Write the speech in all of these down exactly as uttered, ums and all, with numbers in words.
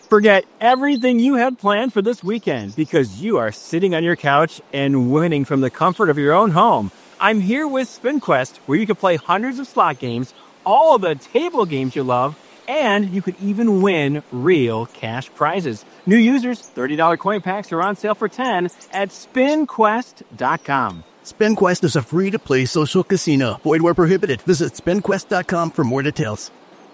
Forget everything you had planned for this weekend because you are sitting on your couch and winning from the comfort of your own home. I'm here with SpinQuest, where you can play hundreds of slot games, all of the table games you love, and you could even win real cash prizes. New users, thirty dollars coin packs are on sale for ten dollars at spin quest dot com. SpinQuest is a free-to-play social casino. Void where prohibited. Visit spin quest dot com for more details.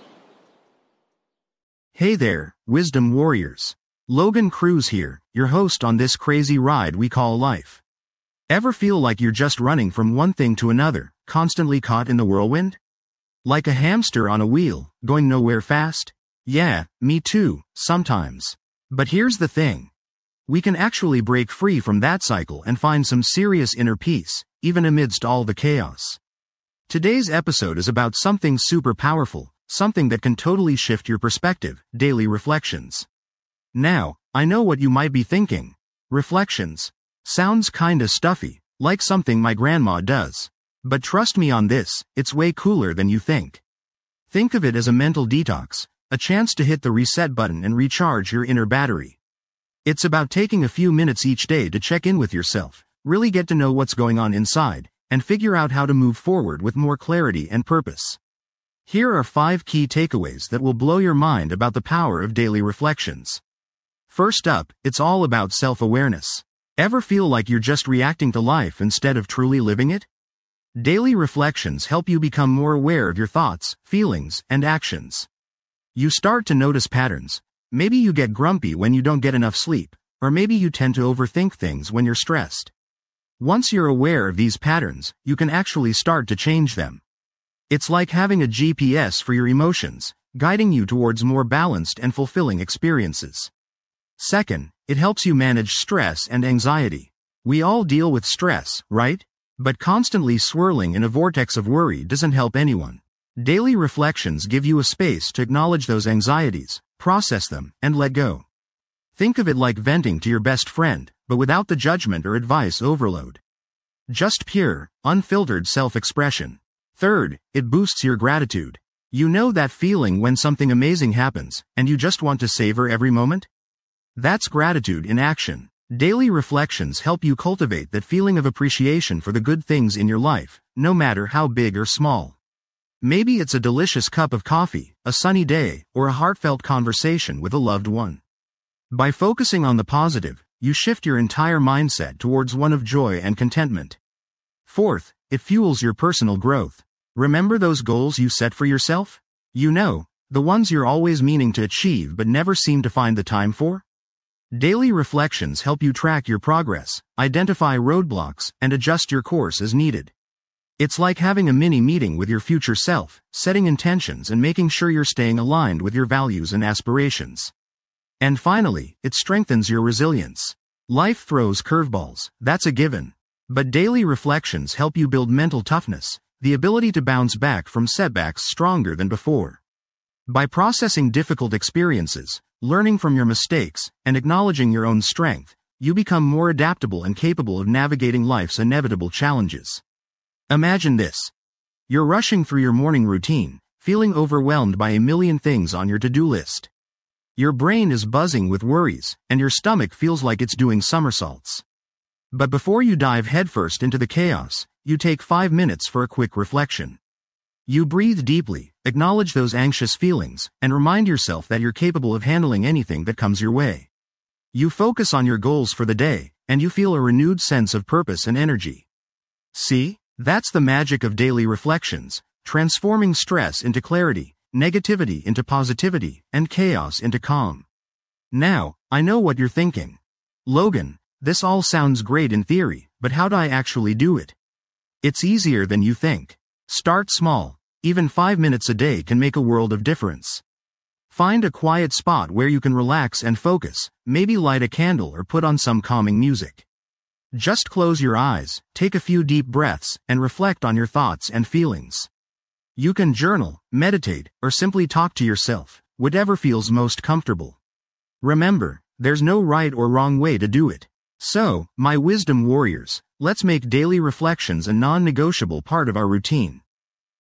Hey there, Wisdom Warriors. Logan Cruz here, your host on this crazy ride we call life. Ever feel like you're just running from one thing to another, constantly caught in the whirlwind? Like a hamster on a wheel, going nowhere fast? Yeah, me too, sometimes. But here's the thing. We can actually break free from that cycle and find some serious inner peace, even amidst all the chaos. Today's episode is about something super powerful, something that can totally shift your perspective, daily reflections. Now, I know what you might be thinking. Reflections. Sounds kinda stuffy, like something my grandma does. But trust me on this, it's way cooler than you think. Think of it as a mental detox, a chance to hit the reset button and recharge your inner battery. It's about taking a few minutes each day to check in with yourself, really get to know what's going on inside, and figure out how to move forward with more clarity and purpose. Here are five key takeaways that will blow your mind about the power of daily reflections. First up, it's all about self-awareness. Ever feel like you're just reacting to life instead of truly living it? Daily reflections help you become more aware of your thoughts, feelings, and actions. You start to notice patterns. Maybe you get grumpy when you don't get enough sleep, or maybe you tend to overthink things when you're stressed. Once you're aware of these patterns, you can actually start to change them. It's like having a G P S for your emotions, guiding you towards more balanced and fulfilling experiences. Second, it helps you manage stress and anxiety. We all deal with stress, right? But constantly swirling in a vortex of worry doesn't help anyone. Daily reflections give you a space to acknowledge those anxieties, process them, and let go. Think of it like venting to your best friend, but without the judgment or advice overload. Just pure, unfiltered self-expression. Third, it boosts your gratitude. You know that feeling when something amazing happens, and you just want to savor every moment? That's gratitude in action. Daily reflections help you cultivate that feeling of appreciation for the good things in your life, no matter how big or small. Maybe it's a delicious cup of coffee, a sunny day, or a heartfelt conversation with a loved one. By focusing on the positive, you shift your entire mindset towards one of joy and contentment. Fourth, it fuels your personal growth. Remember those goals you set for yourself? You know, the ones you're always meaning to achieve but never seem to find the time for? Daily reflections help you track your progress, identify roadblocks, and adjust your course as needed. It's like having a mini meeting with your future self, setting intentions and making sure you're staying aligned with your values and aspirations. And finally, it strengthens your resilience. Life throws curveballs, that's a given. But daily reflections help you build mental toughness, the ability to bounce back from setbacks stronger than before. By processing difficult experiences, learning from your mistakes, and acknowledging your own strength, you become more adaptable and capable of navigating life's inevitable challenges. Imagine this. You're rushing through your morning routine, feeling overwhelmed by a million things on your to-do list. Your brain is buzzing with worries, and your stomach feels like it's doing somersaults. But before you dive headfirst into the chaos, you take five minutes for a quick reflection. You breathe deeply, acknowledge those anxious feelings, and remind yourself that you're capable of handling anything that comes your way. You focus on your goals for the day, and you feel a renewed sense of purpose and energy. See, that's the magic of daily reflections, transforming stress into clarity, negativity into positivity, and chaos into calm. Now, I know what you're thinking. Logan, this all sounds great in theory, but how do I actually do it? It's easier than you think. Start small. Even five minutes a day can make a world of difference. Find a quiet spot where you can relax and focus, maybe light a candle or put on some calming music. Just close your eyes, take a few deep breaths, and reflect on your thoughts and feelings. You can journal, meditate, or simply talk to yourself, whatever feels most comfortable. Remember, there's no right or wrong way to do it. So, my wisdom warriors, let's make daily reflections a non-negotiable part of our routine.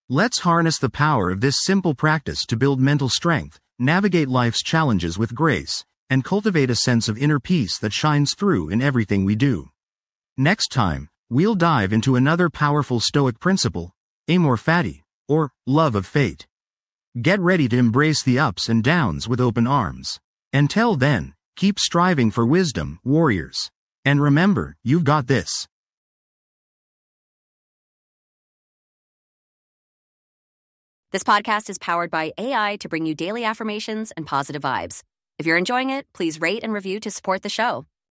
Let's harness the power of this simple practice to build mental strength, navigate life's challenges with grace, and cultivate a sense of inner peace that shines through in everything we do. Next time, we'll dive into another powerful Stoic principle, amor fati, or love of fate. Get ready to embrace the ups and downs with open arms. Until then, keep striving for wisdom, warriors. And remember, you've got this. This podcast is powered by A I to bring you daily affirmations and positive vibes. If you're enjoying it, please rate and review to support the show.